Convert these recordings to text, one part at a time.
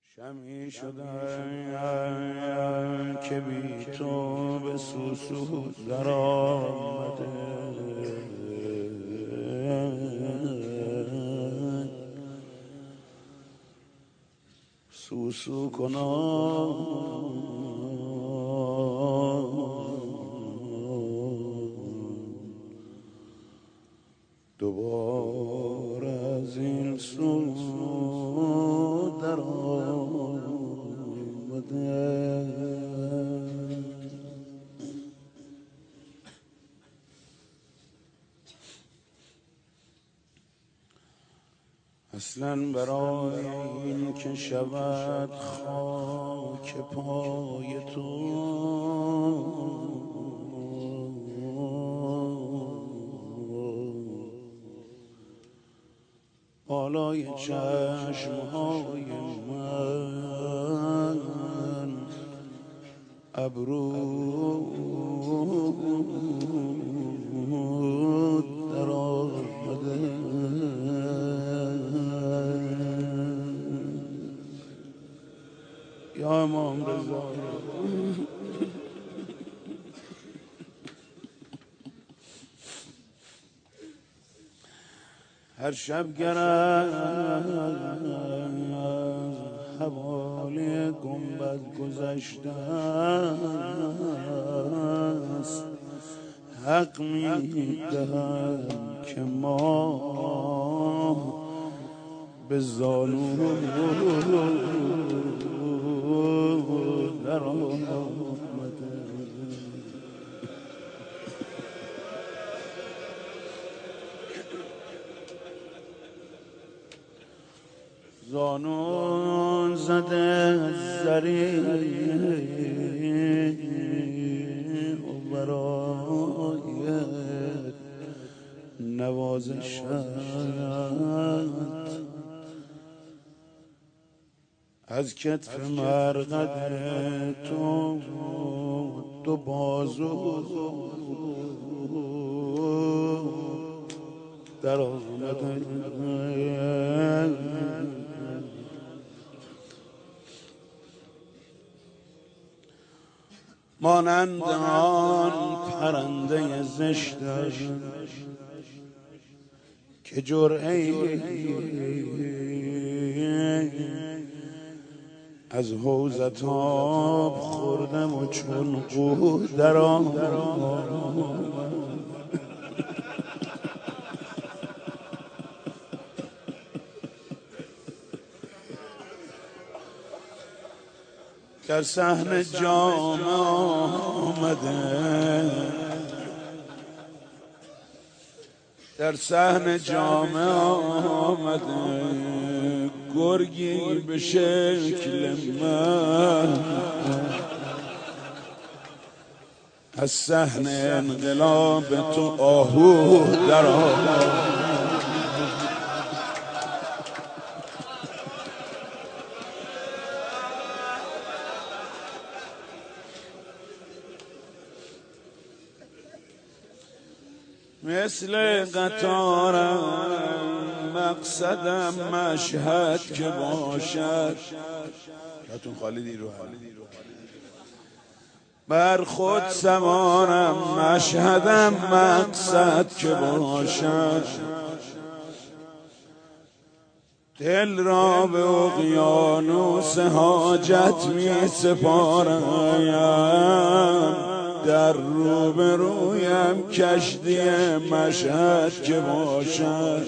شمعی شدم که بی تو به سوسو در آمده، سوسو کنم دوباره از این سو در آمده. اصلا برای این که شود خاک پای تو بالای چشمهای من ابرو در آمده. یا امام رضا هر شب گر از حوالی گنبد گذشته است، حق می‌دهم که ما به زانو در آمده. زانو زده زریع و برای نوازشت از کتف مرقد تو دو بازو در آمده. مانند آن پرنده زشتش که جرعه‌ای از حوضت آب خوردم و چون قود در آمد. در صحن جام آمده، در صحن جام آمده، گرگی به شکل من از صحن انقلاب تو آهو در آمد. مثل قطارم مقصدم مشهد که باشد، یادتون خالدی رو بر خود سوارم مشهدم مقصد که باشد، دل را به اقیانوس حاجت می سپارم، در روبرویم کشتی مشهد که باشد.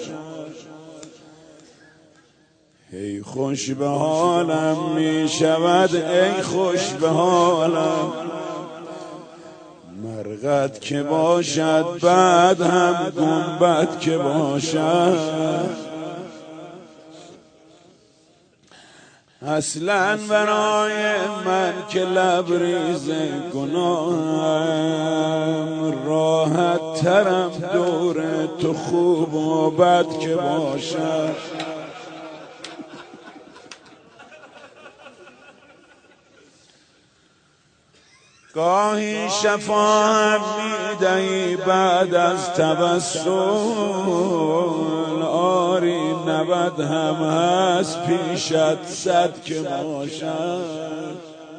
ای خوش به حالم می شود، ای خوش به حالم، مرقد که باشد بعد هم گنبد که باشد. اصلا برای من که لبریز گناهم، راحت ترم دور تو خوب و بد که باشد. گاهی شفا هم میدهی بعد از تبسم، آری 90 هم هست پیشت 100 که باشد.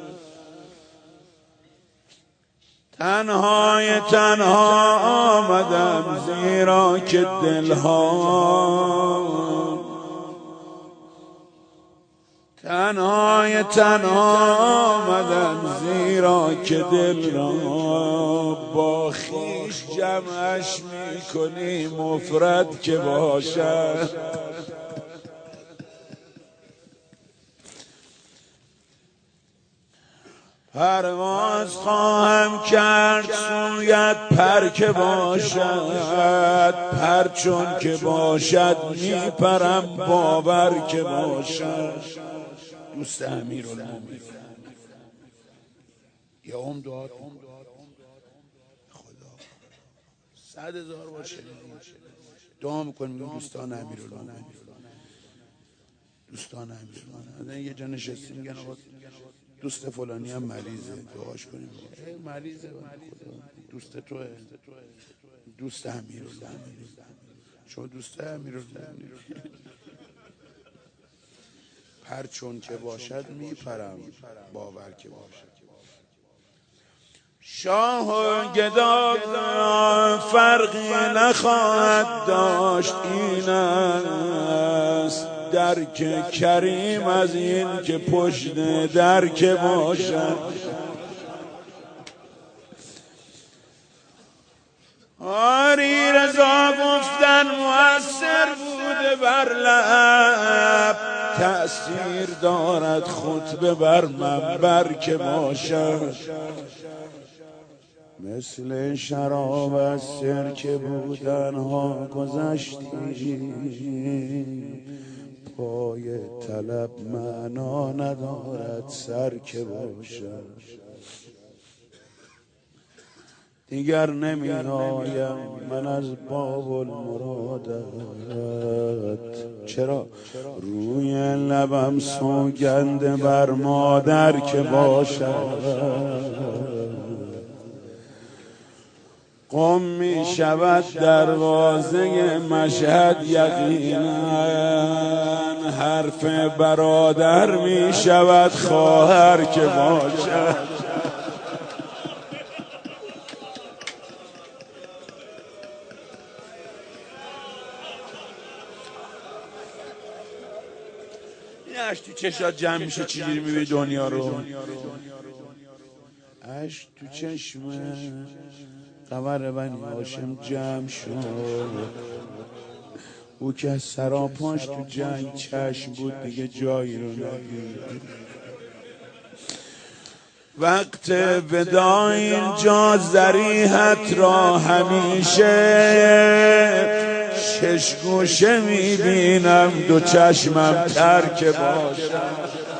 تنها آمدم زیرا که دلها تنها آمدم زیرا که دل را با خویش جمعش میکنی مفرد که باشد. پرواز خواهم کرد سویت پر که باشد، پر چون که باشد میپرم باور که باشد. دوست امیرالمومنین یا دعا خدا 100,000 بار شنیدیم دعا میکنیم دوستان امیرالمومنین، دوستان امیرالمومنین. یه جا نشستیم میگن آقا دوست فلانی هم مریضه دعاش کنیم. مریضه دوست توه، دوست امیرالمومنین، شما دوست امیرالمومنین. پر چون که باشد میپرم باور که باشد. شاه و گدا فرقی نخواهد داشت، این است درک کریم از این که پشت در که باشد. آری رضا گفتن مؤثر بوده بر لب، تأثیر دارد خطبه بر منبر که باشد. مثل شراب از سرکه بودنها گذشتی، پای طلب معنا ندارد سر که باشد. دیگر نمی آیم من از باب المرادت، چرا روی لبم سوگند بر مادر که باشد. قم می شود دروازه مشهد یقینا، حرف برادر می شود خواهر که باشد. اش تو چشات جمع میشه چجوری میبینی دنیا رو؟ اش تو چشمه قمر بنی هاشم جمع شد، او که از سراپاش تو جنگ چشم بود دیگه جایی رو ندید. وقت ودا اینجا ذریحت را همیشه شش گوشه میبینم، دو چشمم تر که باشد.